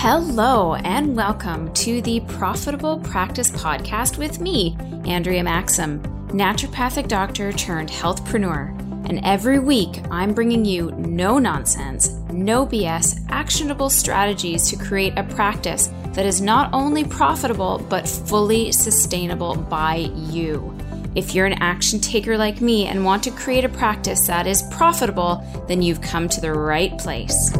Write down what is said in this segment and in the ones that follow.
Hello and welcome to the Profitable Practice Podcast with me, Andrea Maxim, naturopathic doctor turned healthpreneur. And every week I'm bringing you no nonsense, no BS, actionable strategies to create a practice that is not only profitable but fully sustainable by you. If you're an action taker like me and want to create a practice that is profitable, then you've come to the right place.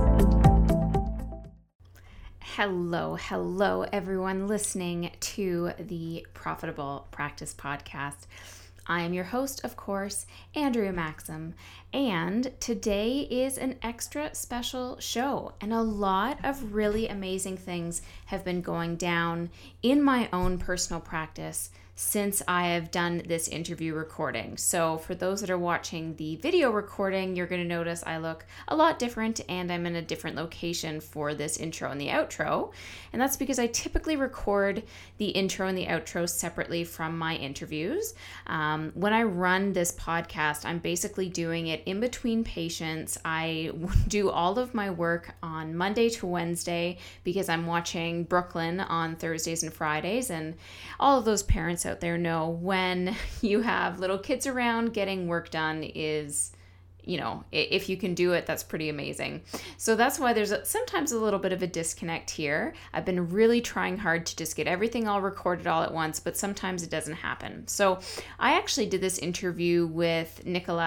Hello, everyone listening to the Profitable Practice Podcast. I am your host, of course, Andrea Maxim, and today is an extra special show, and a lot of really amazing things have been going down in my own personal practice since I have done this interview recording. So for those that are watching the video recording, you're going to notice I look a lot different and I'm in a different location for this intro and the outro. And that's because I typically record the intro and the outro separately from my interviews. When I run this podcast, I'm basically doing it in between patients. I do all of my work on Monday to Wednesday because I'm watching Brooklyn on Thursdays and Fridays, and all of those parents out there know when you have little kids around, getting work done is, if you can do it, that's pretty amazing. So that's why there's sometimes a little bit of a disconnect here. I've been really trying hard to just get everything all recorded all at once, but sometimes it doesn't happen. So I actually did this interview with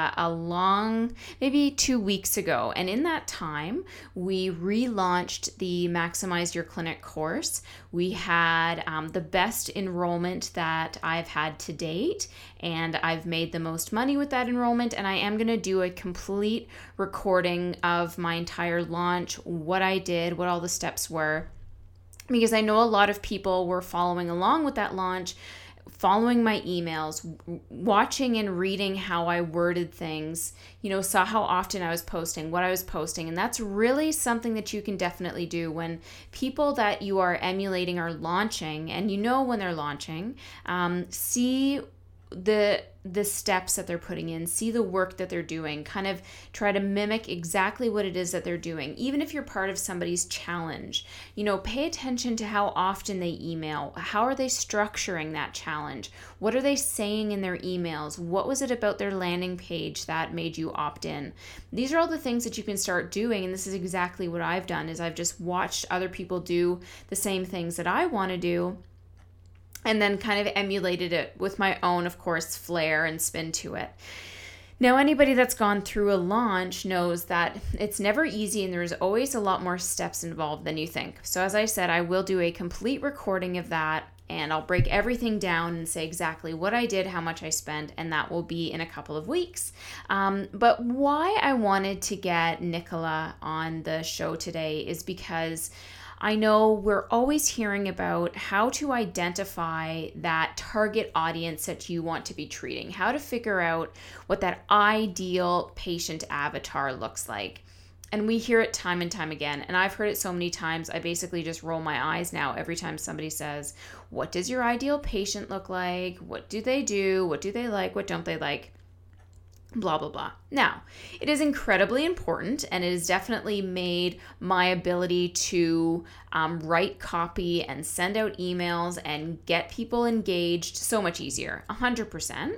Nicola maybe 2 weeks ago. And in that time, we relaunched the Maximize Your Clinic course. We had the best enrollment that I've had to date, and I've made the most money with that enrollment. And I am going to do a complete recording of my entire launch, what I did, what all the steps were, because I know a lot of people were following along with that launch, following my emails, watching and reading how I worded things, saw how often I was posting, what I was posting. And that's really something that you can definitely do when people that you are emulating are launching, and when they're launching, see the steps that they're putting in, see the work that they're doing, kind of try to mimic exactly what it is that they're doing. Even if you're part of somebody's challenge, pay attention to how often they email. How are they structuring that challenge? What are they saying in their emails? What was it about their landing page that made you opt in? These are all the things that you can start doing, and this is exactly what I've done, is I've just watched other people do the same things that I want to do, and then kind of emulated it with my own, of course, flair and spin to it. Now, anybody that's gone through a launch knows that it's never easy, and there's always a lot more steps involved than you think. So as I said, I will do a complete recording of that, and I'll break everything down and say exactly what I did, how much I spent, and that will be in a couple of weeks. But why I wanted to get Nicola on the show today is because I know we're always hearing about how to identify that target audience that you want to be treating, how to figure out what that ideal patient avatar looks like. And we hear it time and time again. And I've heard it so many times, I basically just roll my eyes now every time somebody says, what does your ideal patient look like? What do they do? What do they like? What don't they like? Blah, blah, blah. Now, it is incredibly important, and it has definitely made my ability to write copy and send out emails and get people engaged so much easier, 100%.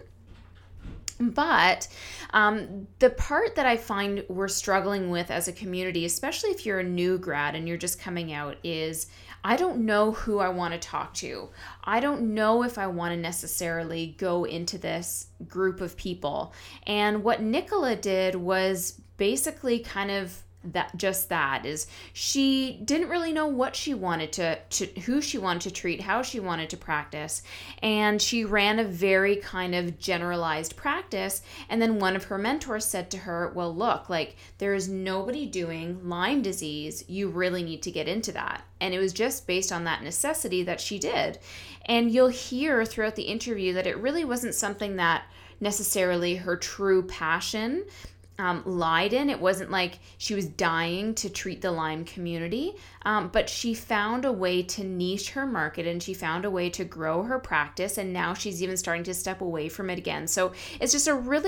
But the part that I find we're struggling with as a community, especially if you're a new grad and you're just coming out, is I don't know who I want to talk to. I don't know if I want to necessarily go into this group of people. And what Nicola did was basically kind of that is she didn't really know what she wanted to who she wanted to treat, how she wanted to practice, and she ran a very kind of generalized practice. And then one of her mentors said to her, well, look, there is nobody doing Lyme disease, you really need to get into that. And it was just based on that necessity that she did. And you'll hear throughout the interview that it really wasn't something that necessarily her true passion lied in. It wasn't like she was dying to treat the Lyme community, but she found a way to niche her market, and she found a way to grow her practice, and now she's even starting to step away from it again. So it's just a really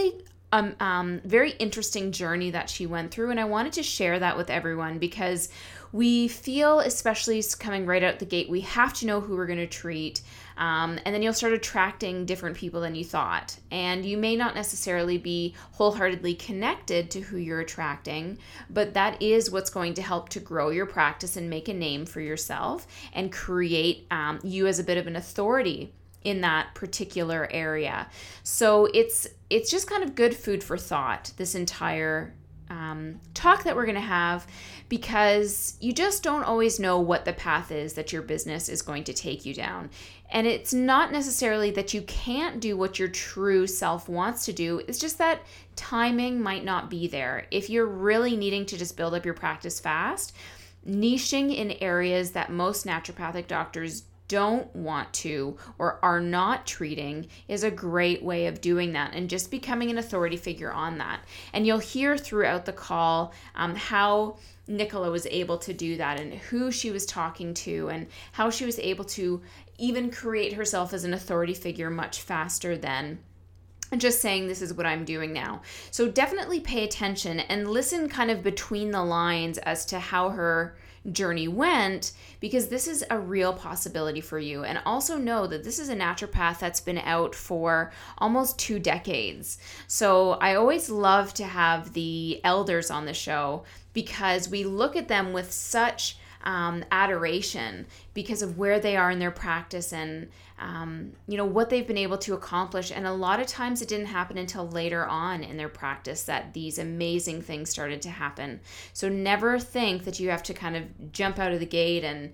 very interesting journey that she went through, and I wanted to share that with everyone because we feel, especially coming right out the gate, we have to know who we're going to treat, and then you'll start attracting different people than you thought, and you may not necessarily be wholeheartedly connected to who you're attracting, but that is what's going to help to grow your practice and make a name for yourself and create you as a bit of an authority in that particular area. So it's just kind of good food for thought, this entire talk that we're going to have, because you just don't always know what the path is that your business is going to take you down. And it's not necessarily that you can't do what your true self wants to do. It's just that timing might not be there. If you're really needing to just build up your practice fast, niching in areas that most naturopathic doctors don't want to or are not treating is a great way of doing that, and just becoming an authority figure on that. And you'll hear throughout the call how Nicola was able to do that, and who she was talking to, and how she was able to even create herself as an authority figure much faster than just saying, this is what I'm doing now. So definitely pay attention and listen kind of between the lines as to how her journey went, because this is a real possibility for you. And also know that this is a naturopath that's been out for almost 2 decades. So I always love to have the elders on the show, because we look at them with such adoration because of where they are in their practice and what they've been able to accomplish. And a lot of times it didn't happen until later on in their practice that these amazing things started to happen. So never think that you have to kind of jump out of the gate and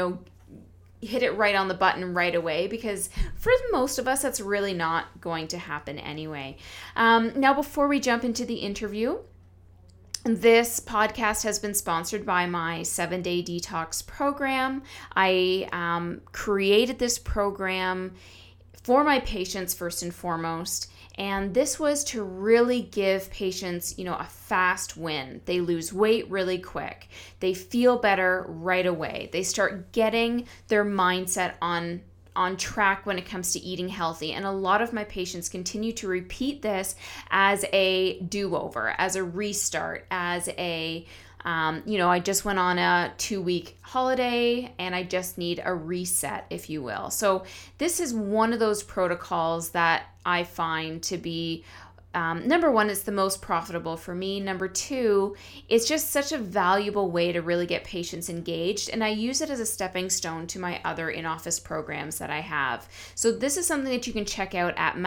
hit it right on the button right away, because for most of us that's really not going to happen anyway. Now, before we jump into the interview, this podcast has been sponsored by my 7-Day Detox program. I created this program for my patients first and foremost, and this was to really give patients, a fast win. They lose weight really quick. They feel better right away. They start getting their mindset on track when it comes to eating healthy. And a lot of my patients continue to repeat this as a do-over, as a restart, as a, I just went on a 2-week holiday and I just need a reset, if you will. So this is one of those protocols that I find to be number one, it's the most profitable for me. Number two, it's just such a valuable way to really get patients engaged. And I use it as a stepping stone to my other in-office programs that I have. So this is something that you can check out at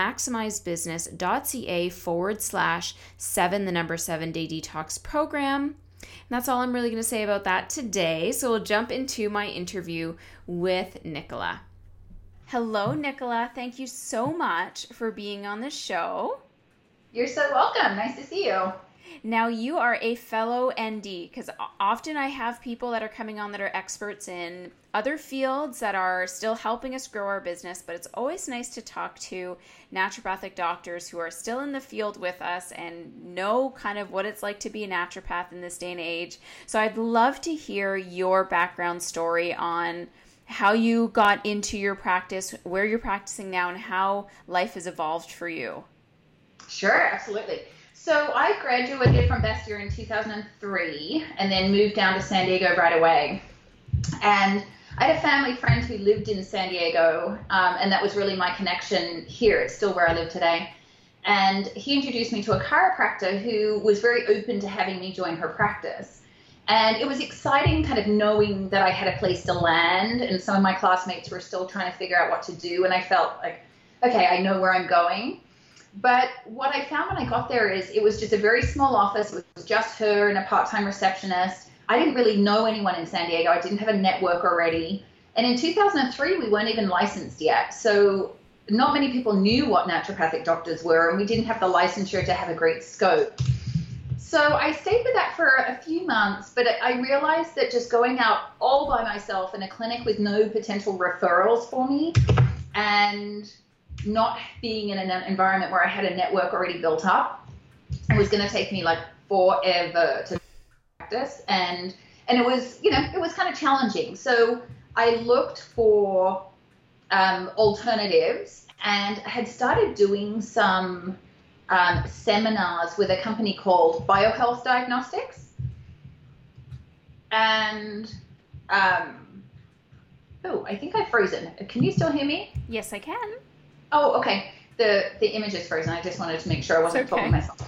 maximizebusiness.ca/7 Day Detox program. And that's all I'm really going to say about that today. So we'll jump into my interview with Nicola. Hello, Nicola. Thank you so much for being on the show. You're so welcome. Nice to see you. Now, you are a fellow ND, because often I have people that are coming on that are experts in other fields that are still helping us grow our business, but it's always nice to talk to naturopathic doctors who are still in the field with us and know kind of what it's like to be a naturopath in this day and age. So I'd love to hear your background story on how you got into your practice, where you're practicing now, and how life has evolved for you. Sure, absolutely. So I graduated from Bastyr in 2003 and then moved down to San Diego right away. And I had a family friend who lived in San Diego, and that was really my connection here. It's still where I live today. And he introduced me to a chiropractor who was very open to having me join her practice. And it was exciting kind of knowing that I had a place to land, and some of my classmates were still trying to figure out what to do. And I felt like, okay, I know where I'm going. But what I found when I got there is it was just a very small office. It was just her and a part-time receptionist. I didn't really know anyone in San Diego. I didn't have a network already. And in 2003, we weren't even licensed yet. So not many people knew what naturopathic doctors were, and we didn't have the licensure to have a great scope. So I stayed with that for a few months, but I realized that just going out all by myself in a clinic with no potential referrals for me, and not being in an environment where I had a network already built up, it was going to take me like forever to practice, and it was, it was kind of challenging. So I looked for alternatives and had started doing some seminars with a company called BioHealth Diagnostics. And, I think I've frozen. Can you still hear me? Yes, I can. Oh, okay. The image is frozen. I just wanted to make sure I wasn't talking myself.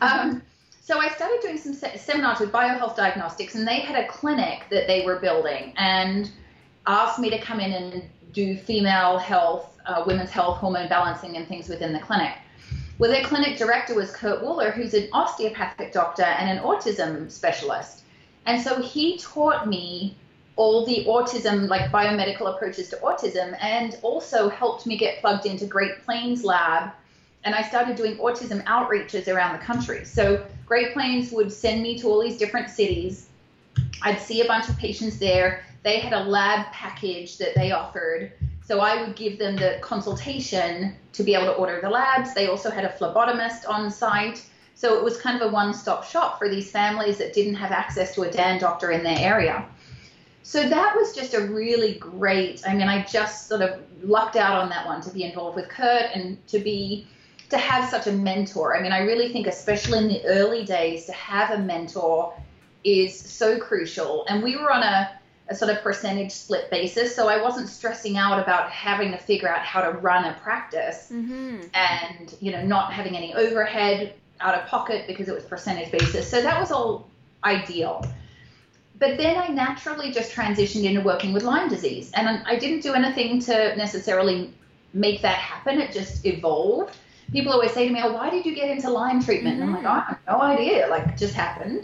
So I started doing some seminars with BioHealth Diagnostics, and they had a clinic that they were building and asked me to come in and do female health, women's health, hormone balancing and things within the clinic. Well, their clinic director was Kurt Wooler, who's an osteopathic doctor and an autism specialist. And so he taught me all the autism, like biomedical approaches to autism, and also helped me get plugged into Great Plains Lab. And I started doing autism outreaches around the country. So Great Plains would send me to all these different cities. I'd see a bunch of patients there. They had a lab package that they offered. So I would give them the consultation to be able to order the labs. They also had a phlebotomist on site. So it was kind of a one-stop shop for these families that didn't have access to a DAN doctor in their area. So that was just a really great, I just sort of lucked out on that one, to be involved with Kurt and to have such a mentor. I really think, especially in the early days, to have a mentor is so crucial. And we were on a sort of percentage split basis, so I wasn't stressing out about having to figure out how to run a practice and, not having any overhead out of pocket because it was percentage basis. So that was all ideal. But then I naturally just transitioned into working with Lyme disease. And I didn't do anything to necessarily make that happen. It just evolved. People always say to me, why did you get into Lyme treatment? And I'm like, I have no idea. It just happened.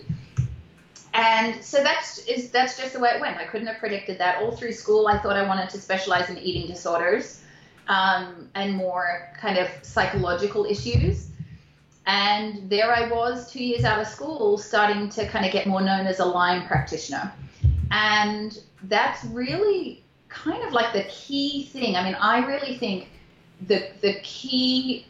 And so that's just the way it went. I couldn't have predicted that. All through school, I thought I wanted to specialize in eating disorders and more kind of psychological issues. And there I was 2 years out of school, starting to kind of get more known as a Lyme practitioner. And that's really kind of like the key thing. I really think the key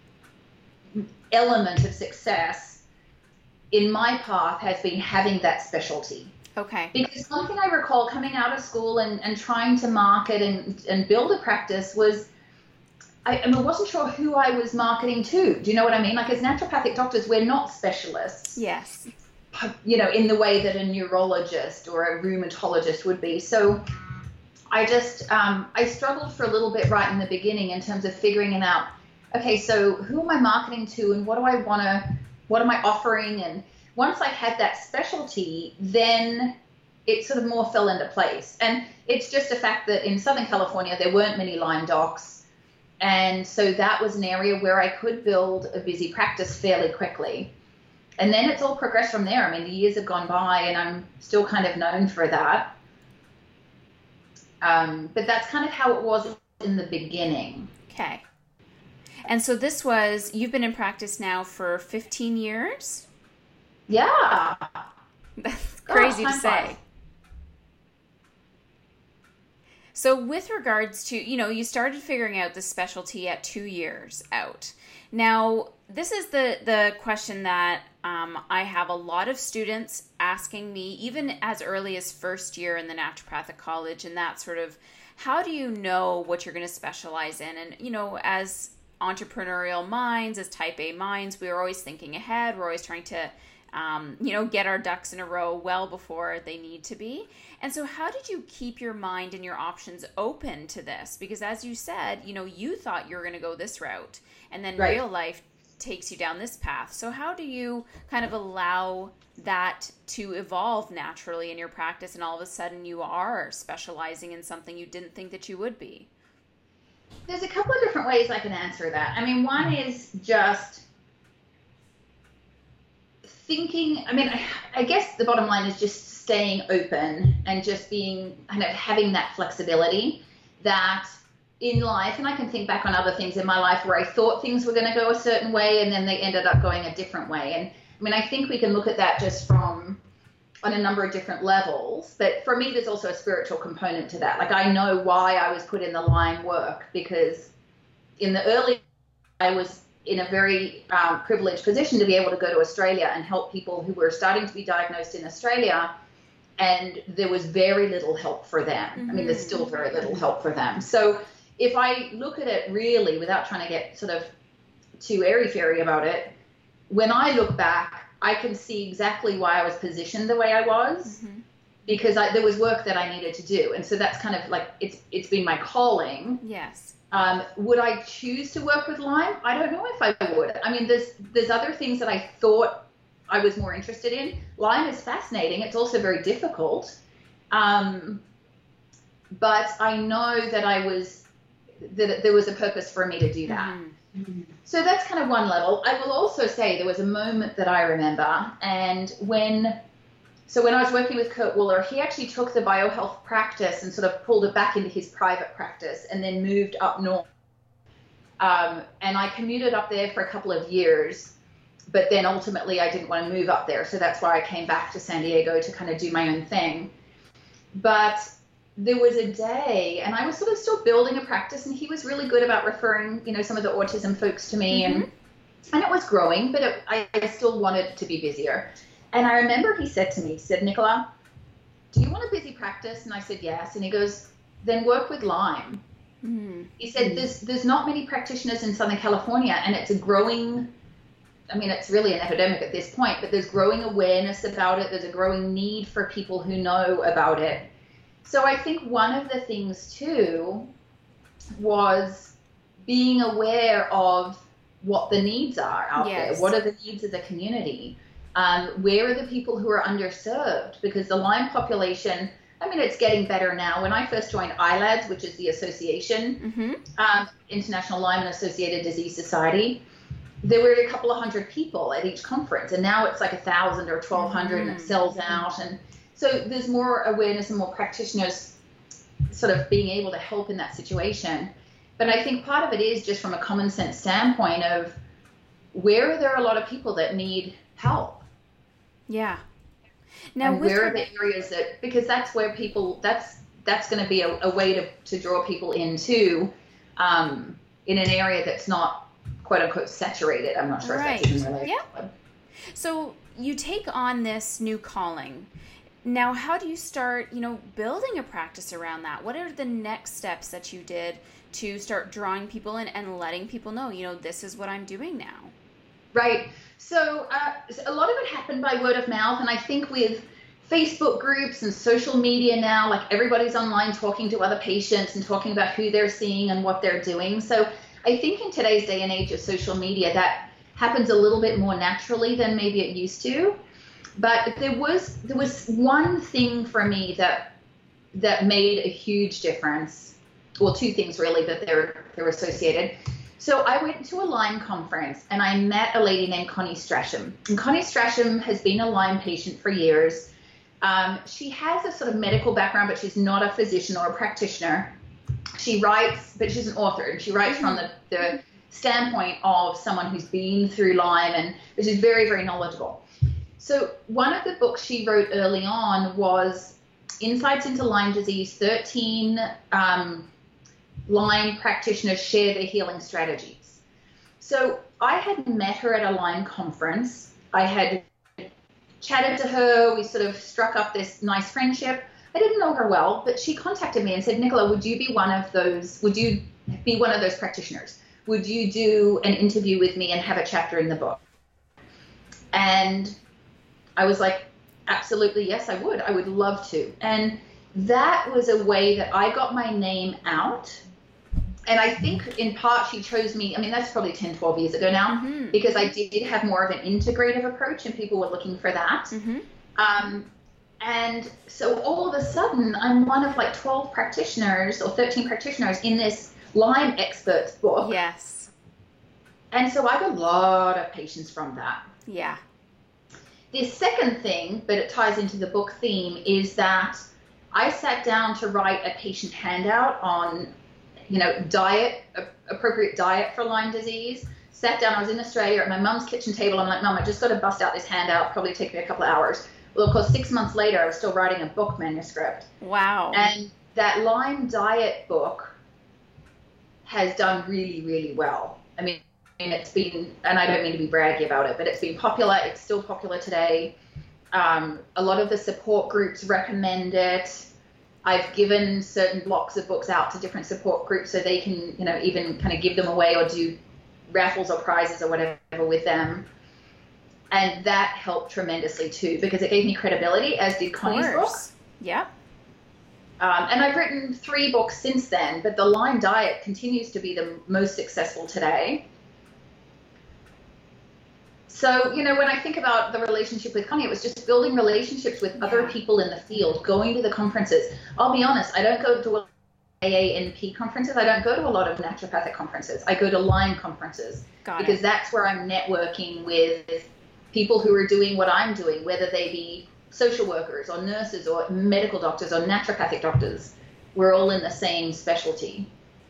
element of success in my path has been having that specialty. Okay. Because one thing I recall coming out of school and trying to market and build a practice was, I wasn't sure who I was marketing to. Do you know what I mean? As naturopathic doctors, we're not specialists. Yes. In the way that a neurologist or a rheumatologist would be. So I just, I struggled for a little bit right in the beginning in terms of figuring out, okay, so who am I marketing to and what am I offering? And once I had that specialty, then it sort of more fell into place. And it's just a fact that in Southern California, there weren't many Lyme docs. And so that was an area where I could build a busy practice fairly quickly. And then it's all progressed from there. The years have gone by and I'm still kind of known for that. But that's kind of how it was in the beginning. Okay. And so you've been in practice now for 15 years? Yeah. That's crazy to say. So with regards to, you started figuring out the specialty at 2 years out. Now, this is the question that I have a lot of students asking me, even as early as first year in the naturopathic college, and that sort of, how do you know what you're going to specialize in? And, as entrepreneurial minds, as type A minds, we're always thinking ahead. We're always trying to, get our ducks in a row well before they need to be. And so how did you keep your mind and your options open to this? Because as you said, you thought you were going to go this route, and then real life takes you down this path. So how do you kind of allow that to evolve naturally in your practice, and all of a sudden you are specializing in something you didn't think that you would be? There's a couple of different ways I can answer that. One is just thinking, I guess the bottom line is just staying open and just being kind of having that flexibility that in life, and I can think back on other things in my life where I thought things were going to go a certain way and then they ended up going a different way. And I think we can look at that just from on a number of different levels. But for me, there's also a spiritual component to that. I know why I was put in the Lyme work, because in the early, I was in a very privileged position to be able to go to Australia and help people who were starting to be diagnosed in Australia, and there was very little help for them. Mm-hmm. There's still very little help for them. So if I look at it really without trying to get sort of too airy-fairy about it. When I look back, I can see exactly why I was positioned the way I was, because there was work that I needed to do. And so that's kind of like, it's been my calling. Yes. Would I choose to work with Lyme? I don't know if I would. I mean, there's other things that I thought I was more interested in. Lyme is fascinating. It's also very difficult. But I know that there was a purpose for me to do that. So that's kind of one level. I will also say there was a moment that I remember, and when I was working with Kurt Wooler, he actually took the biohealth practice and sort of pulled it back into his private practice and then moved up north. And I commuted up there for a couple of years, but then ultimately I didn't want to move up there. So that's why I came back to San Diego to kind of do my own thing. But there was a day, and I was sort of still building a practice, and he was really good about referring, some of the autism folks to me, and it was growing, but I still wanted to be busier. And I remember he said to me, Nicola, do you want a busy practice? And I said, yes. And he goes, then work with Lyme. He said, there's not many practitioners in Southern California, and it's a growing, it's really an epidemic at this point, but there's growing awareness about it. There's a growing need for people who know about it. So I think one of the things, too, was being aware of what the needs are out there. What are the needs of the community? Where are the people who are underserved? Because the Lyme population, it's getting better now. When I first joined ILADS, which is the association, International Lyme and Associated Disease Society, there were a couple of hundred people at each conference. And now it's like 1,000 or 1,200 and it sells out. And so there's more awareness and more practitioners sort of being able to help in that situation. But I think part of it is just from a common sense standpoint of where are there a lot of people that need help? Yeah. Now, and where are the areas that, because that's where people, that's going to be a way to draw people into in an area that's not quote unquote saturated. I'm not sure if that's even related. Yeah. So you take on this new calling. Now, how do you start, building a practice around that? What are the next steps that you did to start drawing people in and letting people know, this is what I'm doing now? Right. So a lot of it happened by word of mouth. And I think with Facebook groups and social media now, like everybody's online talking to other patients and talking about who they're seeing and what they're doing. So I think in today's day and age of social media, that happens a little bit more naturally than maybe it used to. But there was one thing for me that made a huge difference. Well, two things really, but they're associated. So I went to a Lyme conference and I met a lady named Connie Strasham. And Connie Strasham has been a Lyme patient for years. She has a sort of medical background, but she's not a physician or a practitioner. She writes, but she's an author, and she writes from the standpoint of someone who's been through Lyme, and which is very, very knowledgeable. So one of the books she wrote early on was Insights into Lyme Disease, 13 Lyme practitioners share their healing strategies. So I had met her at a Lyme conference. I had chatted to her. We sort of struck up this nice friendship. I didn't know her well, but she contacted me and said, Nicola, would you be one of those practitioners? Would you do an interview with me and have a chapter in the book? And I was like, absolutely, yes, I would. I would love to. And that was a way that I got my name out. And I think in part she chose me, that's probably 10, 12 years ago now, because I did have more of an integrative approach and people were looking for that. And so all of a sudden, I'm one of like 12 practitioners or 13 practitioners in this Lyme experts book. Yes. And so I got a lot of patients from that. Yeah. The second thing, but it ties into the book theme, is that I sat down to write a patient handout on, appropriate diet for Lyme disease. Sat down, I was in Australia at my mum's kitchen table. I'm like, Mum, I just got to bust out this handout. Probably take me a couple of hours. Well, of course, 6 months later, I was still writing a book manuscript. Wow. And that Lyme diet book has done really, really well. It's been, and I don't mean to be braggy about it, but it's been popular. It's still popular today. A lot of the support groups recommend it. I've given certain blocks of books out to different support groups so they can, even kind of give them away or do raffles or prizes or whatever with them. And that helped tremendously too, because it gave me credibility, as did Connie's book. Yep. And I've written 3 books since then, but the Lyme diet continues to be the most successful today. So, you know, when I think about the relationship with Connie, it was just building relationships with other people in the field, going to the conferences. I'll be honest, I don't go to AANP conferences. I don't go to a lot of naturopathic conferences. I go to Lyme conferences because that's where I'm networking with people who are doing what I'm doing, whether they be social workers or nurses or medical doctors or naturopathic doctors. We're all in the same specialty.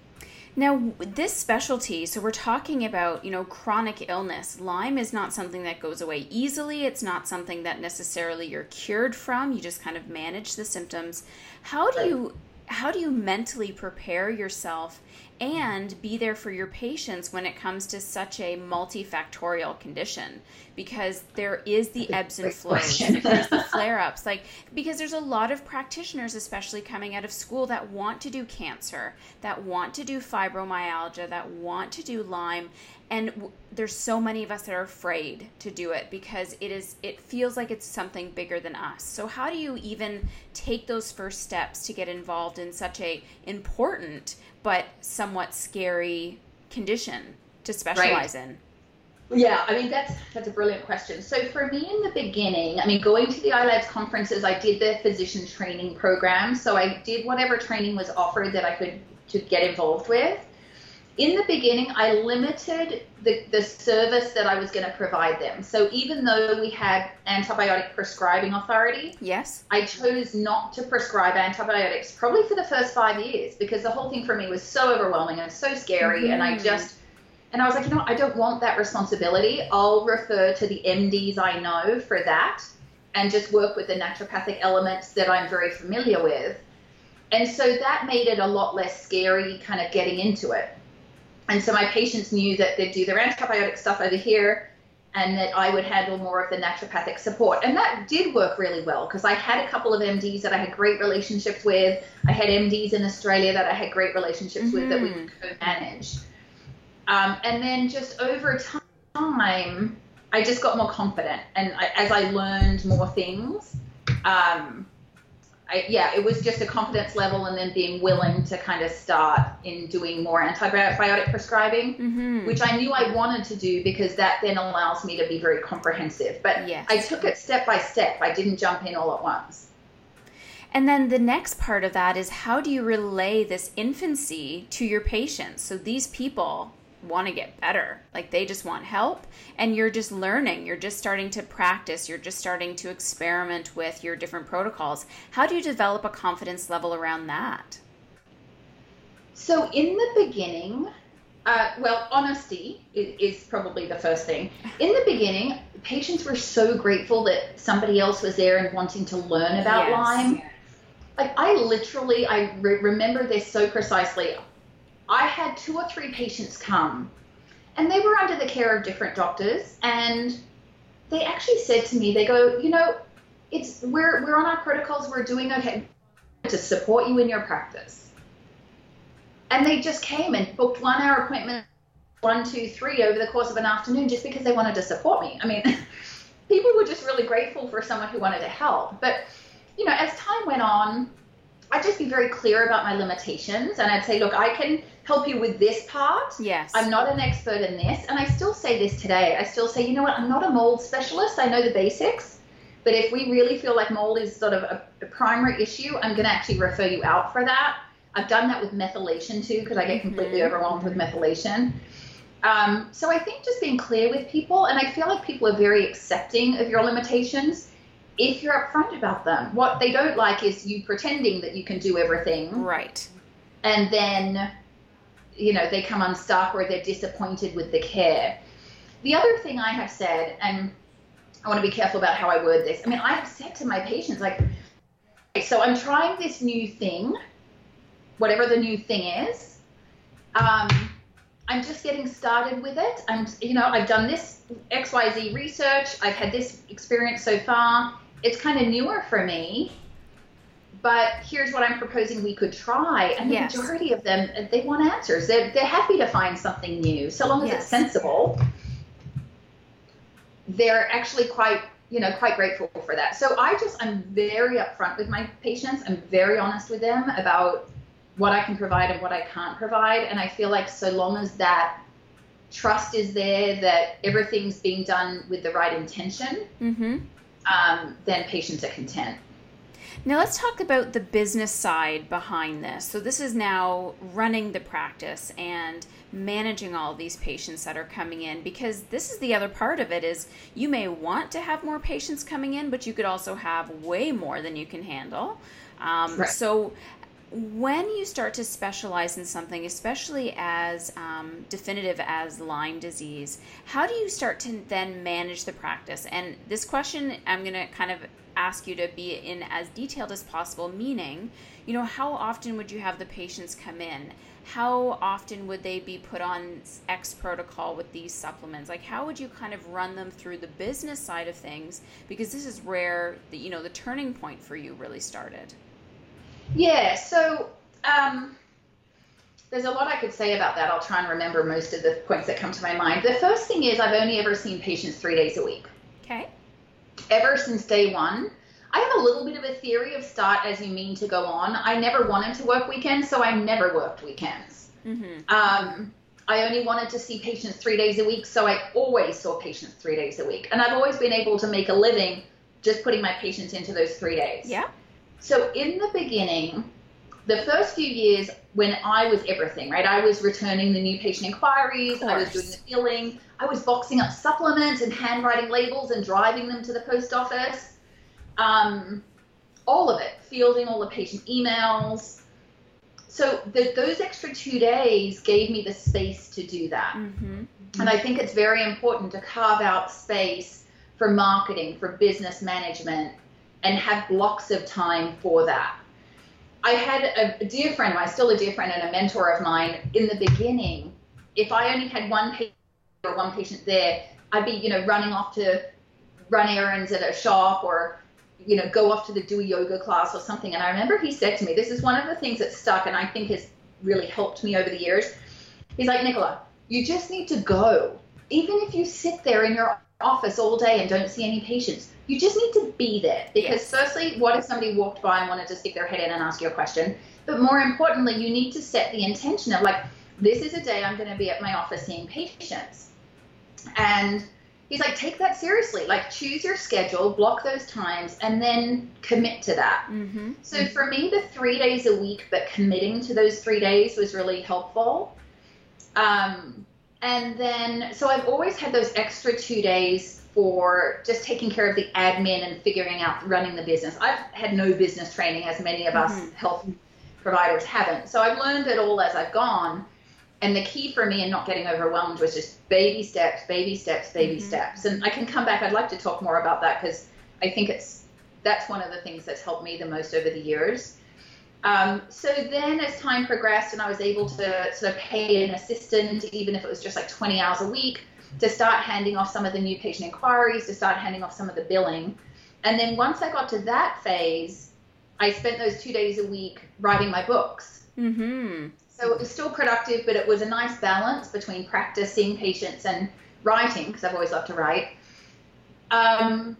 Now, this specialty, so we're talking about, you know, chronic illness. Lyme is not something that goes away easily. It's not something that necessarily you're cured from. You just kind of manage the symptoms. How do you mentally prepare yourself and be there for your patients when it comes to such a multifactorial condition? Because there is the ebbs and flows, there's the flare-ups, because there's a lot of practitioners, especially coming out of school, that want to do cancer, that want to do fibromyalgia, that want to do Lyme, and there's so many of us that are afraid to do it because it feels like it's something bigger than us. So how do you even take those first steps to get involved in such a important but somewhat scary condition to specialize in? Yeah, I mean, that's a brilliant question. So for me in the beginning, I mean, going to the iLabs conferences, I did the physician training program. So I did whatever training was offered that I could to get involved with. In the beginning, I limited the service that I was going to provide them. So even though we had antibiotic prescribing authority, yes, I chose not to prescribe antibiotics probably for the first 5 years because the whole thing for me was so overwhelming and so scary. And I was like, you know, I don't want that responsibility. I'll refer to the MDs I know for that and just work with the naturopathic elements that I'm very familiar with. And so that made it a lot less scary kind of getting into it. And so my patients knew that they'd do their antibiotic stuff over here and that I would handle more of the naturopathic support. And that did work really well because I had a couple of MDs that I had great relationships with. I had MDs in Australia that I had great relationships with that we would co-manage. And then just over time, I just got more confident. And as I learned more things, it was just a confidence level and then being willing to kind of start in doing more antibiotic prescribing, which I knew I wanted to do because that then allows me to be very comprehensive. But yes. I took it step by step. I didn't jump in all at once. And then the next part of that is how do you relay this infancy to your patients? So these people want to get better, like they just want help, and you're just learning, you're just starting to practice, you're just starting to experiment with your different protocols. How do you develop a confidence level around that? So in the beginning, honesty is probably the first thing. In the beginning, patients were so grateful that somebody else was there and wanting to learn about Lyme. Like I remember this so precisely. I had 2 or 3 patients come and they were under the care of different doctors and they actually said to me, they go, you know, we're on our protocols, we're doing okay to support you in your practice. And they just came and booked 1-hour appointment, 1, 2, 3 over the course of an afternoon just because they wanted to support me. I mean, people were just really grateful for someone who wanted to help. But, you know, as time went on, I'd just be very clear about my limitations and I'd say, look, I can help you with this part. Yes. I'm not an expert in this. And I still say this today. I still say, you know what, I'm not a mold specialist. I know the basics. But if we really feel like mold is sort of a primary issue, I'm going to actually refer you out for that. I've done that with methylation too because I get completely overwhelmed with methylation. So I think just being clear with people, and I feel like people are very accepting of your limitations if you're upfront about them. What they don't like is you pretending that you can do everything. Right. And then, you know, they come unstuck or they're disappointed with the care. The other thing I have said, and I want to be careful about how I word this. I mean, I have said to my patients, like, okay, so I'm trying this new thing, whatever the new thing is. I'm just getting started with it. I've done this XYZ research. I've had this experience so far. It's kind of newer for me. but here's what I'm proposing we could try. And the Yes. majority of them, they want answers. They're happy to find something new. So long as Yes. it's sensible, they're actually quite grateful for that. So I'm very upfront with my patients. I'm very honest with them about what I can provide and what I can't provide. And I feel like so long as that trust is there, that everything's being done with the right intention, then patients are content. Now let's talk about the business side behind this. So this is now running the practice and managing all these patients that are coming in, because this is the other part of it is you may want to have more patients coming in, but you could also have way more than you can handle. Right. So when you start to specialize in something, especially as definitive as Lyme disease, how do you start to then manage the practice? And this question, I'm going to kind of ask you to be in as detailed as possible, meaning, how often would you have the patients come in? How often would they be put on X protocol with these supplements? Like, how would you kind of run them through the business side of things? Because this is where the turning point for you really started. Yeah, so there's a lot I could say about that. I'll try and remember most of the points that come to my mind. The first thing is I've only ever seen patients 3 days a week. Okay. Ever since day one. I have a little bit of a theory of start as you mean to go on. I never wanted to work weekends, so I never worked weekends. I only wanted to see patients 3 days a week, so I always saw patients 3 days a week. And I've always been able to make a living just putting my patients into those 3 days. Yeah. So in the beginning, the first few years when I was everything, right? I was returning the new patient inquiries, I was doing the billing, I was boxing up supplements and handwriting labels and driving them to the post office. All of it, fielding all the patient emails. So those extra 2 days gave me the space to do that. And I think it's very important to carve out space for marketing, for business management, and have blocks of time for that. I had a dear friend, still a dear friend and a mentor of mine in the beginning. If I only had one patient or one patient there, I'd be, running off to run errands at a shop or, go off to do a yoga class or something. And I remember he said to me, this is one of the things that stuck and I think has really helped me over the years. He's like, Nicola, you just need to go. Even if you sit there in your office all day and don't see any patients, you just need to be there. Because firstly, what if somebody walked by and wanted to stick their head in and ask you a question? But more importantly, you need to set the intention of like, this is a day I'm going to be at my office seeing patients. And he's like, take that seriously. Like, choose your schedule, block those times, and then commit to that. So for me, the 3 days a week, but committing to those 3 days was really helpful. And then, so I've always had those extra 2 days for just taking care of the admin and figuring out running the business. I've had no business training, as many of us health providers haven't. So I've learned it all as I've gone. And the key for me in not getting overwhelmed was just baby steps, baby steps, baby steps. And I can come back. I'd like to talk more about that because I think that's one of the things that's helped me the most over the years. So then as time progressed and I was able to sort of pay an assistant, even if it was just like 20 hours a week, to start handing off some of the new patient inquiries, to start handing off some of the billing. And then once I got to that phase, I spent those 2 days a week writing my books. So it was still productive, but it was a nice balance between practice, seeing patients, and writing, because I've always loved to write. And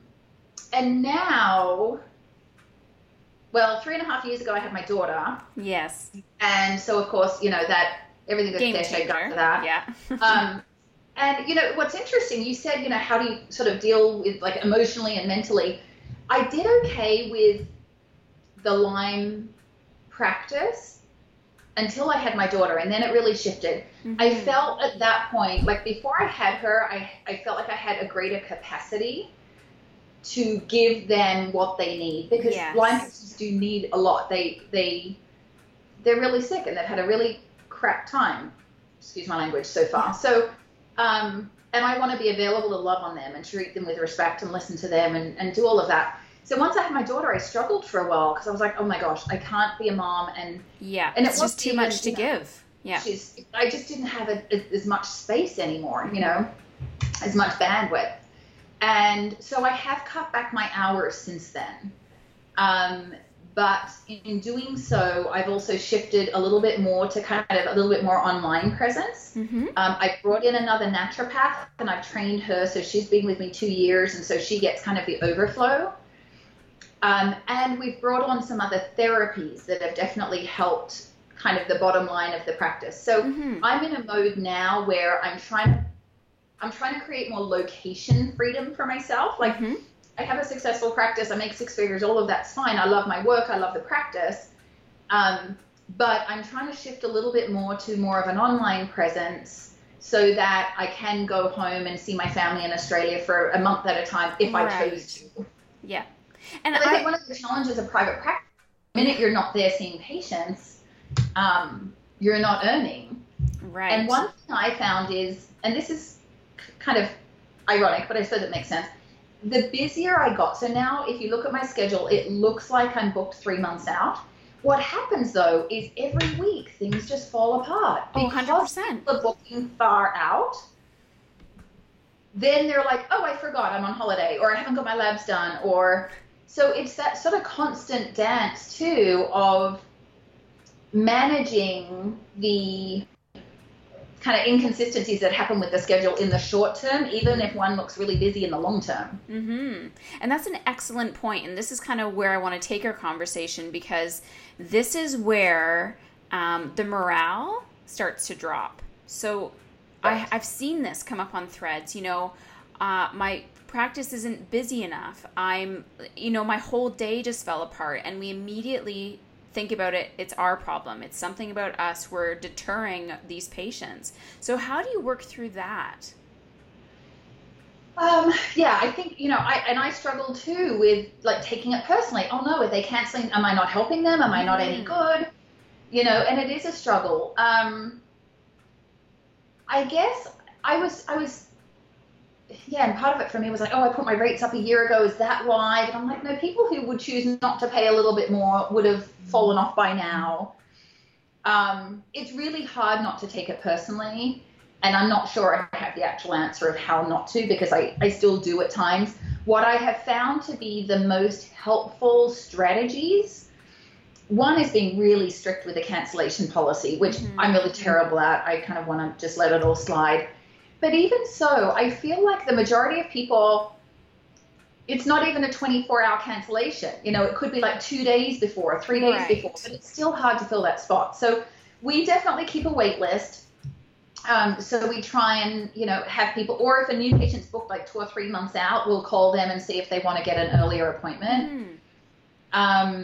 now, well, 3.5 years ago, I had my daughter. Yes. And so, of course, that everything that's pear-shaped after that. Yeah. And, what's interesting, you said, how do you sort of deal with, like, emotionally and mentally? I did okay with the Lyme practice until I had my daughter, and then it really shifted. I felt at that point, like before I had her, I felt like I had a greater capacity to give them what they need, because Lyme patients do need a lot. They're really sick and they've had a really crap time, excuse my language, so far. So, and I want to be available to love on them and treat them with respect and listen to them and do all of that. So once I had my daughter, I struggled for a while because I was like, oh my gosh, I can't be a mom. And it's just too much to give. Yeah. I just didn't have as much space anymore, as much bandwidth. And so I have cut back my hours since then. But But in doing so, I've also shifted a little bit more to kind of a little bit more online presence. I brought in another naturopath, and I've trained her, so she's been with me 2 years, and so she gets kind of the overflow. And we've brought on some other therapies that have definitely helped kind of the bottom line of the practice. So I'm in a mode now where I'm trying to create more location freedom for myself. Like, I have a successful practice. I make 6 figures. All of that's fine. I love my work. I love the practice. But I'm trying to shift a little bit more to more of an online presence so that I can go home and see my family in Australia for a month at a time if I chose to. Yeah. And I think one of the challenges of private practice, the minute you're not there seeing patients, you're not earning. Right. And one thing I found is, and this is kind of ironic, but I suppose it makes sense. The busier I got, so now if you look at my schedule, it looks like I'm booked 3 months out. What happens though is every week things just fall apart. Oh, because 100%. people are booking far out. Then they're like, oh, I forgot I'm on holiday, or I haven't got my labs done, or so it's that sort of constant dance too of managing the kind of inconsistencies that happen with the schedule in the short term, even if one looks really busy in the long term. And that's an excellent point. And this is kind of where I want to take our conversation, because this is where the morale starts to drop. So I've seen this come up on threads, my practice isn't busy enough. My whole day just fell apart, and we immediately think about it, it's our problem. It's something about us. We're deterring these patients. So how do you work through that? Yeah, I think, I struggle too with like taking it personally. Oh no, are they canceling? Am I not helping them? Am I not any good? And it is a struggle. I guess I was, and part of it for me was like, oh, I put my rates up a year ago. Is that why? But I'm like, no, people who would choose not to pay a little bit more would have fallen off by now. It's really hard not to take it personally. And I'm not sure I have the actual answer of how not to, because I still do at times. What I have found to be the most helpful strategies, one is being really strict with the cancellation policy, which I'm really terrible at. I kind of want to just let it all slide. But even so, I feel like the majority of people, it's not even a 24-hour cancellation. It could be like 2 days before, 3 days before, but it's still hard to fill that spot. So we definitely keep a wait list. So we try and, have people, or if a new patient's booked like 2 or 3 months out, we'll call them and see if they want to get an earlier appointment. I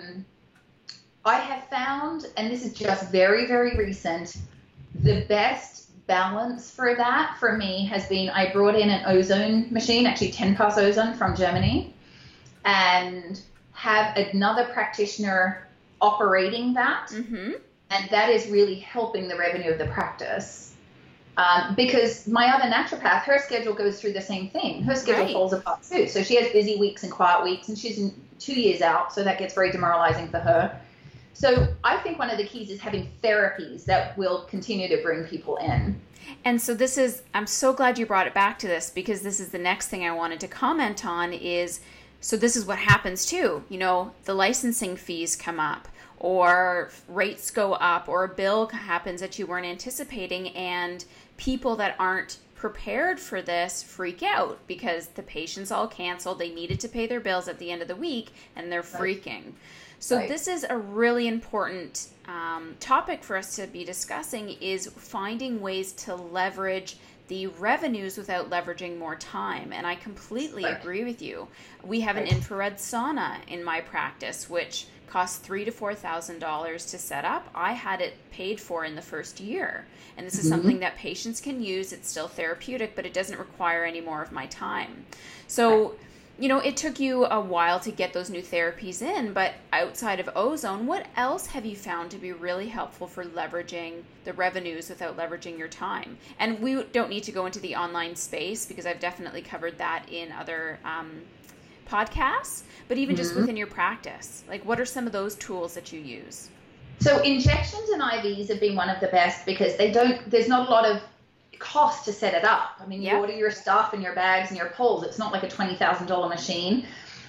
have found, and this is just very, very recent, the best balance for that for me has been I brought in an ozone machine, actually 10-pass ozone from Germany, and have another practitioner operating that. And that is really helping the revenue of the practice. Because my other naturopath, her schedule goes through the same thing. Her schedule falls apart too. So she has busy weeks and quiet weeks, and she's 2 years out, so that gets very demoralizing for her. So I think one of the keys is having therapies that will continue to bring people in. And so I'm so glad you brought it back to this, because this is the next thing I wanted to comment on is, so this is what happens too. The licensing fees come up, or rates go up, or a bill happens that you weren't anticipating, and people that aren't prepared for this freak out because the patients all canceled. They needed to pay their bills at the end of the week, and they're freaking. So this is a really important topic for us to be discussing, is finding ways to leverage the revenues without leveraging more time. And I completely agree with you. We have an infrared sauna in my practice, which costs $3,000 to $4,000 to set up. I had it paid for in the first year. And this is something that patients can use. It's still therapeutic, but it doesn't require any more of my time. So it took you a while to get those new therapies in, but outside of ozone, what else have you found to be really helpful for leveraging the revenues without leveraging your time? And we don't need to go into the online space, because I've definitely covered that in other podcasts, but even just within your practice, like what are some of those tools that you use? So injections and IVs have been one of the best, because there's not a lot of cost to set it up. I mean, you order your stuff and your bags and your poles. It's not like a $20,000 machine.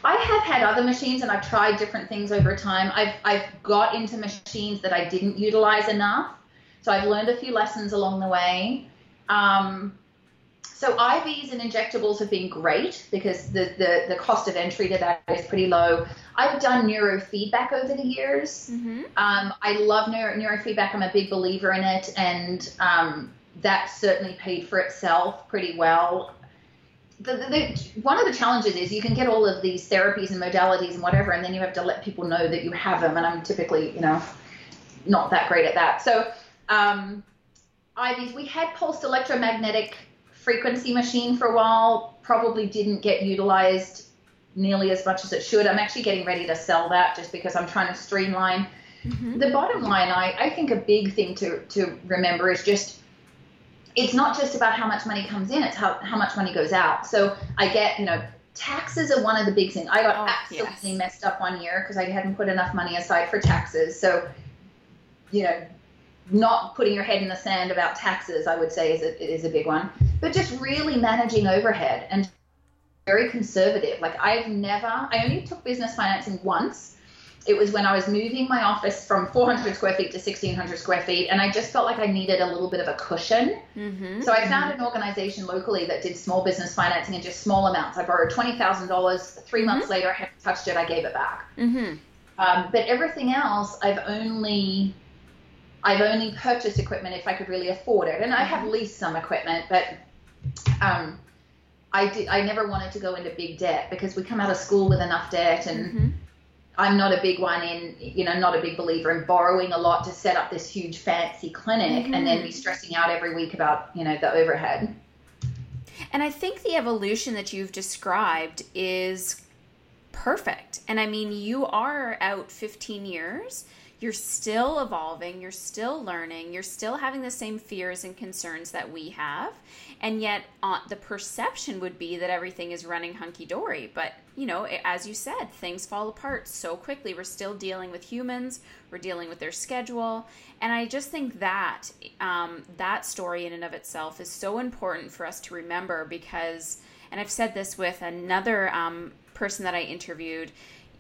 I have had other machines, and I've tried different things over time. I've got into machines that I didn't utilize enough, so I've learned a few lessons along the way. So IVs and injectables have been great because the cost of entry to that is pretty low. I've done neurofeedback over the years. Mm-hmm. I love neurofeedback. I'm a big believer in it, and that certainly paid for itself pretty well. One of the challenges is you can get all of these therapies and modalities and whatever, and then you have to let people know that you have them, and I'm typically, not that great at that. So IVs, we had pulsed electromagnetic frequency machine for a while, probably didn't get utilized nearly as much as it should. I'm actually getting ready to sell that just because I'm trying to streamline. Mm-hmm. The bottom line, I think a big thing to remember is just, it's not just about how much money comes in, it's how much money goes out. So I get, taxes are one of the big things. I got absolutely messed up one year because I hadn't put enough money aside for taxes. So, not putting your head in the sand about taxes, I would say, is a big one. But just really managing overhead and very conservative. Like I only took business financing once. It was when I was moving my office from 400 square feet to 1,600 square feet, and I just felt like I needed a little bit of a cushion. Mm-hmm. So I found an organization locally that did small business financing in just small amounts. I borrowed $20,000. 3 months later, I hadn't touched it. I gave it back. Mm-hmm. But everything else, I've only purchased equipment if I could really afford it. And I have leased some equipment, but I never wanted to go into big debt because we come out of school with enough debt, and I'm not a big one in, not a big believer in borrowing a lot to set up this huge fancy clinic and then be stressing out every week about, the overhead. And I think the evolution that you've described is perfect. And I mean, you are out 15 years. You're still evolving, you're still learning, you're still having the same fears and concerns that we have, and yet the perception would be that everything is running hunky-dory. But, as you said, things fall apart so quickly. We're still dealing with humans, we're dealing with their schedule, and I just think that that story in and of itself is so important for us to remember because, and I've said this with another person that I interviewed,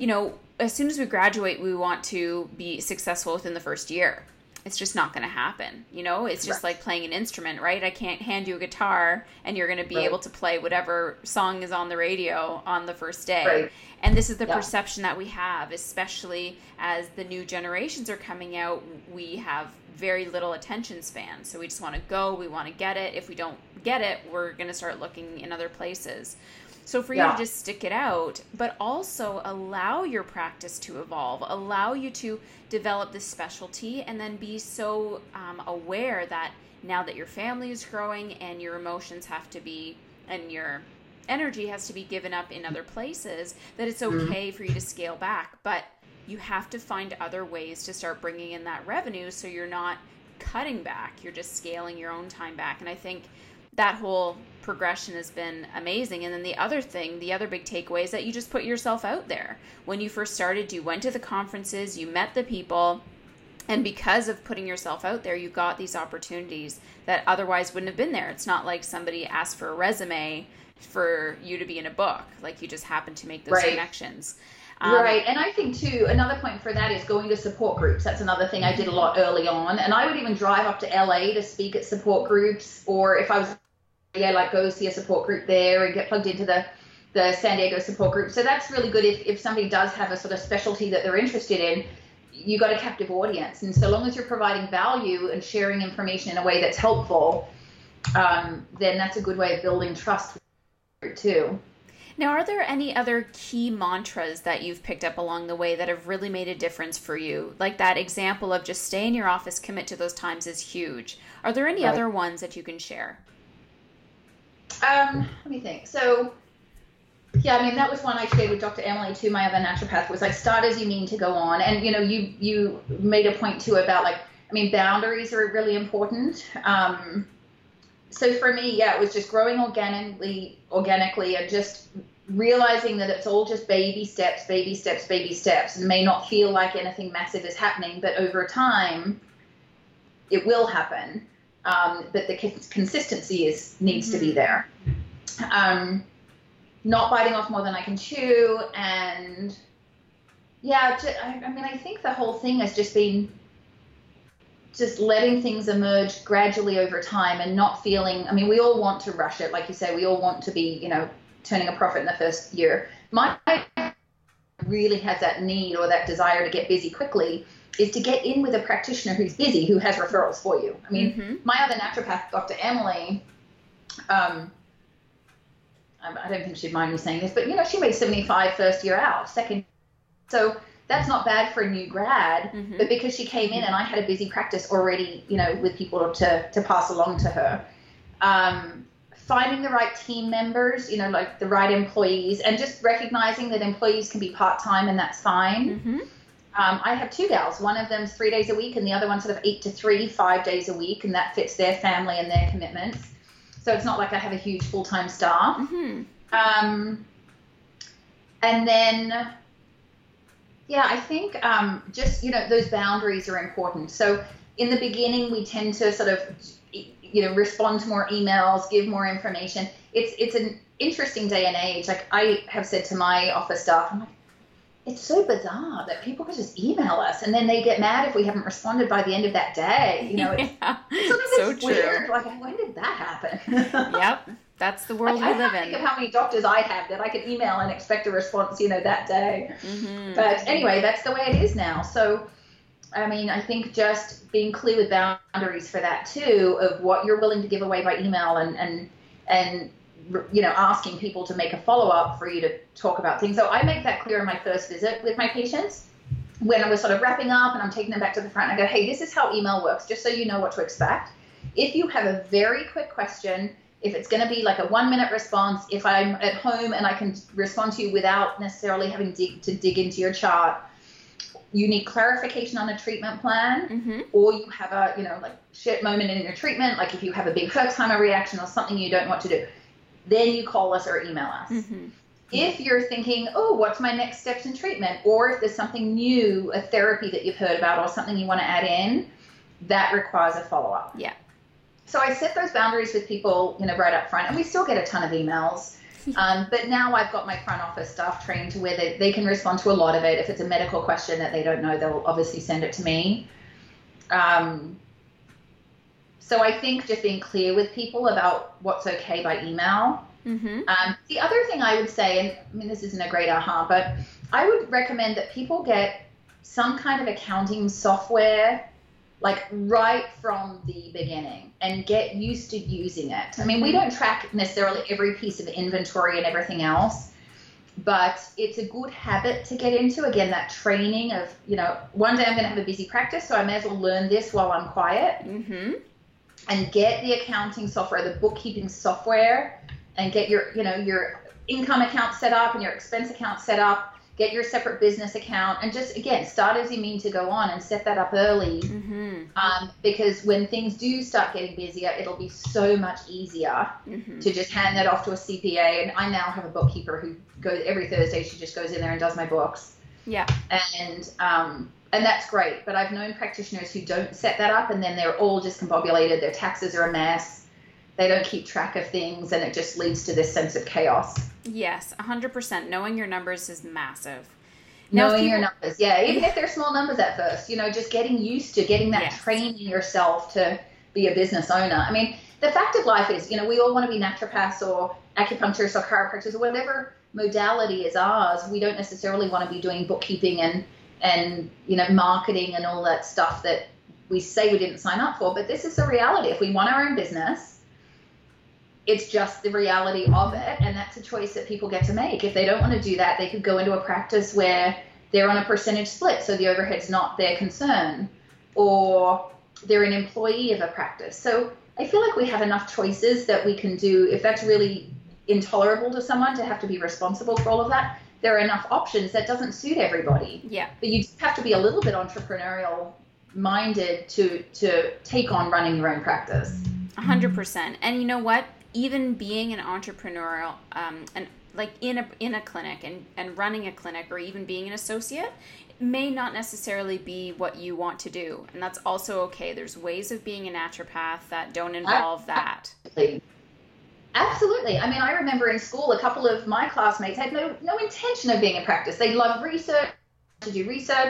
as soon as we graduate, we want to be successful within the first year. It's just not going to happen. It's just like playing an instrument, right? I can't hand you a guitar and you're going to be able to play whatever song is on the radio on the first day. Right. And this is the perception that we have, especially as the new generations are coming out. We have very little attention span. So we just want to go, we want to get it. If we don't get it, we're going to start looking in other places. So for you to just stick it out, but also allow your practice to evolve, allow you to develop this specialty, and then be so aware that now that your family is growing and your emotions have to be, and your energy has to be given up in other places, that it's okay for you to scale back. But you have to find other ways to start bringing in that revenue so you're not cutting back, you're just scaling your own time back. And I think that whole progression has been amazing. And then the other big takeaway is that you just put yourself out there. When you first started, you went to the conferences, you met the people, and because of putting yourself out there, you got these opportunities that otherwise wouldn't have been there. It's not like somebody asked for a resume for you to be in a book. Like you just happened to make those connections. Right. And I think too, another point for that is going to support groups. That's another thing I did a lot early on. And I would even drive up to LA to speak at support groups, or if I was go see a support group there and get plugged into the San Diego support group. So that's really good if somebody does have a sort of specialty that they're interested in. You got a captive audience, and so long as you're providing value and sharing information in a way that's helpful, then that's a good way of building trust too. Now, are there any other key mantras that you've picked up along the way that have really made a difference for you? Like that example of just stay in your office, commit to those times is huge. Are there any other ones that you can share? Let me think. So, that was one I shared with Dr. Emily too, my other naturopath, was like, start as you mean to go on. And, you made a point too about boundaries are really important. So for me, it was just growing organically and just realizing that it's all just baby steps. And it may not feel like anything massive is happening, but over time, it will happen. But the consistency needs to be there. not biting off more than I can chew. And yeah, I mean, I think the whole thing has just been just letting things emerge gradually over time and not feeling, I mean, we all want to rush it. Like you say, we all want to be, you know, turning a profit in the first year. My really has that need or that desire to get busy quickly is to get in with a practitioner who's busy, who has referrals for you. I mean, my other naturopath, Dr. Emily, I don't think she'd mind me saying this, but, you know, she made 75 first year out, second. So that's not bad for a new grad, but because she came in and I had a busy practice already, you know, with people to pass along to her, finding the right team members, you know, like the right employees, and just recognizing that employees can be part-time and that's fine. I have two gals. One of them's 3 days a week and the other one sort of 8 to 3, 5 days a week, and that fits their family and their commitments. So it's not like I have a huge full-time staff. And then, yeah, I think just, you know, those boundaries are important. So in the beginning, we tend to sort of, you know, respond to more emails, give more information. It's an interesting day and age. Like I have said to my office staff, I'm like, it's so bizarre that people can just email us and then they get mad if we haven't responded by the end of that day. You know, it's so true. Weird. Like, when did that happen? Yep. That's the world we live in. Think of how many doctors I have that I can email and expect a response, you know, that day. But anyway, that's the way it is now. So, I mean, I think just being clear with boundaries for that too, of what you're willing to give away by email and you know, asking people to make a follow-up for you to talk about things. So I make that clear in my first visit with my patients when I was sort of wrapping up and I'm taking them back to the front. And I go, hey, this is how email works, just so you know what to expect. If you have a very quick question, if it's going to be like a 1-minute response, if I'm at home and I can respond to you without necessarily having to dig into your chart, you need clarification on a treatment plan, or you have a, you know, like shit moment in your treatment, like if you have a big Herxheimer reaction or something you don't know what to do, then you call us or email us. If you're thinking, oh, what's my next steps in treatment? Or if there's something new, a therapy that you've heard about or something you want to add in, that requires a follow-up. Yeah. So I set those boundaries with people, you know, right up front, and we still get a ton of emails. But now I've got my front office staff trained to where they can respond to a lot of it. If it's a medical question that they don't know, they'll obviously send it to me. So I think just being clear with people about what's okay by email. The other thing I would say, and I mean, this isn't a great aha, but I would recommend that people get some kind of accounting software, like right from the beginning, and get used to using it. I mean, we don't track necessarily every piece of inventory and everything else, but it's a good habit to get into. Again, that training of, you know, one day I'm going to have a busy practice, so I may as well learn this while I'm quiet. And get the accounting software, the bookkeeping software, and get your, you know, your income account set up and your expense account set up. Get your separate business account, and just, again, start as you mean to go on and set that up early. Because when things do start getting busier, it'll be so much easier to just hand that off to a CPA. And I now have a bookkeeper who goes every Thursday. She just goes in there and does my books. And that's great. But I've known practitioners who don't set that up, and then they're all discombobulated. Their taxes are a mess. They don't keep track of things, and it just leads to this sense of chaos. Yes, 100%. Knowing your numbers is massive. Knowing your numbers, yeah. Even if they're small numbers at first, you know, just getting used to getting that training yourself to be a business owner. I mean, the fact of life is, you know, we all want to be naturopaths or acupuncturists or chiropractors or whatever modality is ours. We don't necessarily want to be doing bookkeeping and you know, marketing and all that stuff that we say we didn't sign up for. But this is the reality. If we want our own business, it's just the reality of it, and that's a choice that people get to make. If they don't want to do that, they could go into a practice where they're on a percentage split, so the overhead's not their concern, or they're an employee of a practice. So I feel like we have enough choices that we can do. If that's really intolerable to someone to have to be responsible for all of that, there are enough options. That doesn't suit everybody. Yeah. But you just have to be a little bit entrepreneurial minded to take on running your own practice. 100%. And you know what? Even being an entrepreneurial, and like in a clinic and running a clinic, or even being an associate, may not necessarily be what you want to do, and that's also okay. There's ways of being a naturopath that don't involve that. Absolutely. I mean, I remember in school, a couple of my classmates had no intention of being in practice. They love research, to do research.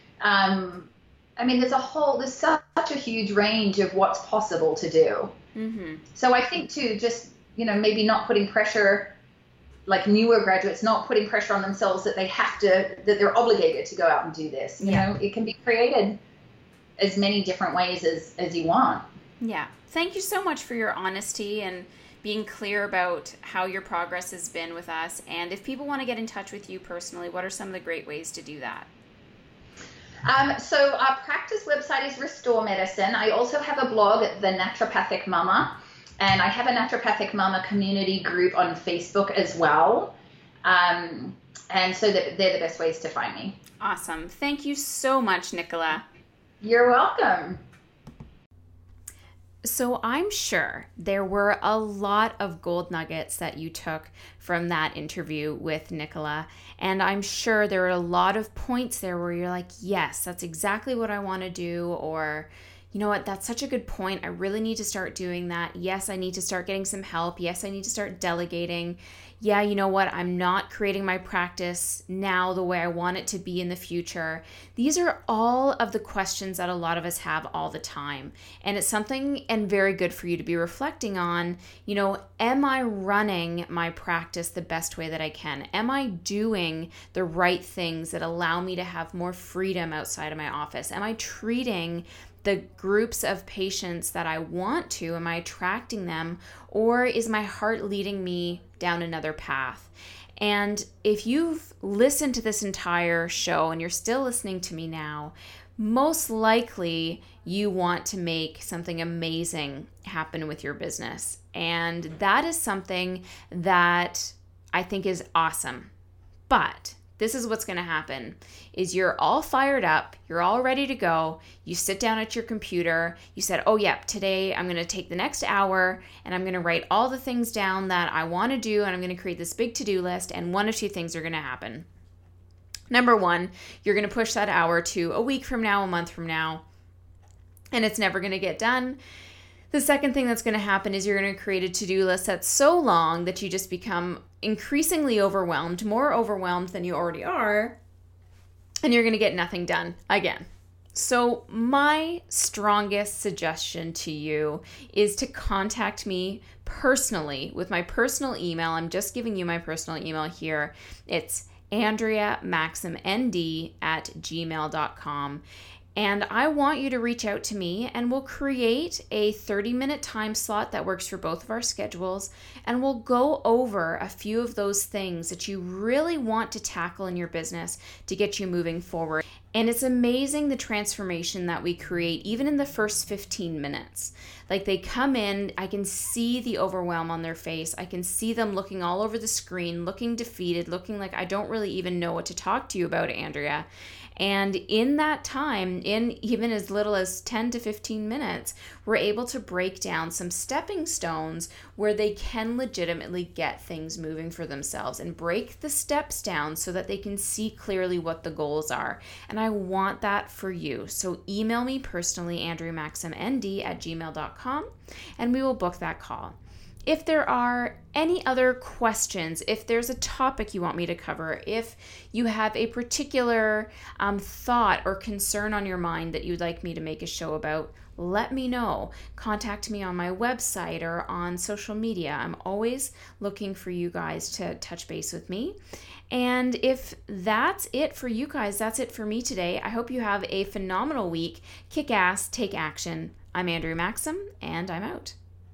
I mean, there's such a huge range of what's possible to do. Mm-hmm. So I think too, just, maybe not putting pressure, like newer graduates, not putting pressure on themselves that that they're obligated to go out and do this. You know, it can be created as many different ways as you want. Yeah. Thank you so much for your honesty and being clear about how your progress has been with us. And if people want to get in touch with you personally, what are some of the great ways to do that? So our practice website is Restore Medicine. I also have a blog, The Naturopathic Mama, and I have a Naturopathic Mama community group on Facebook as well. And so they're the best ways to find me. Awesome. Thank you so much, Nicola. You're welcome. So I'm sure there were a lot of gold nuggets that you took from that interview with Nicola. And I'm sure there are a lot of points there where you're like, yes, that's exactly what I want to do. Or, you know what, that's such a good point. I really need to start doing that. Yes, I need to start getting some help. Yes, I need to start delegating. Yeah, you know what, I'm not creating my practice now the way I want it to be in the future. These are all of the questions that a lot of us have all the time. And it's something and very good for you to be reflecting on, am I running my practice the best way that I can? Am I doing the right things that allow me to have more freedom outside of my office? Am I treating the groups of patients that I want to? Am I attracting them? Or is my heart leading me down another path? And if you've listened to this entire show and you're still listening to me now, most likely you want to make something amazing happen with your business. And that is something that I think is awesome. But this is what's going to happen is you're all fired up. You're all ready to go. You sit down at your computer. You said, oh, yep, today I'm going to take the next hour and I'm going to write all the things down that I want to do. And I'm going to create this big to-do list. And one of two things are going to happen. Number one, you're going to push that hour to a week from now, a month from now, and it's never going to get done. The second thing that's going to happen is you're going to create a to-do list that's so long that you just become increasingly overwhelmed, more overwhelmed than you already are, and you're going to get nothing done again. So my strongest suggestion to you is to contact me personally with my personal email. I'm just giving you my personal email here. It's AndreaMaximND@gmail.com. And I want you to reach out to me and we'll create a 30-minute time slot that works for both of our schedules. And we'll go over a few of those things that you really want to tackle in your business to get you moving forward. And it's amazing the transformation that we create even in the first 15 minutes. Like they come in, I can see the overwhelm on their face. I can see them looking all over the screen, looking defeated, looking like I don't really even know what to talk to you about, Andrea. And in that time, in even as little as 10 to 15 minutes, we're able to break down some stepping stones where they can legitimately get things moving for themselves and break the steps down so that they can see clearly what the goals are. And I want that for you. So email me personally, AndreaMaximND@gmail.com, and we will book that call. If there are any other questions, if there's a topic you want me to cover, if you have a particular thought or concern on your mind that you'd like me to make a show about, let me know. Contact me on my website or on social media. I'm always looking for you guys to touch base with me. And if that's it for you guys, that's it for me today. I hope you have a phenomenal week. Kick ass, take action. I'm Andrea Maxim, and I'm out.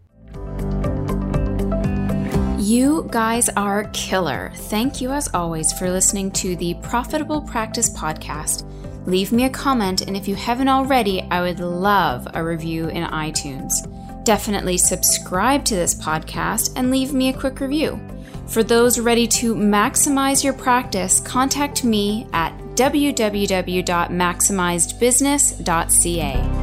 You guys are killer. Thank you as always for listening to the Profitable Practice Podcast. Leave me a comment, and if you haven't already, I would love a review in iTunes. Definitely subscribe to this podcast and leave me a quick review. For those ready to maximize your practice, contact me at www.maximizedbusiness.ca.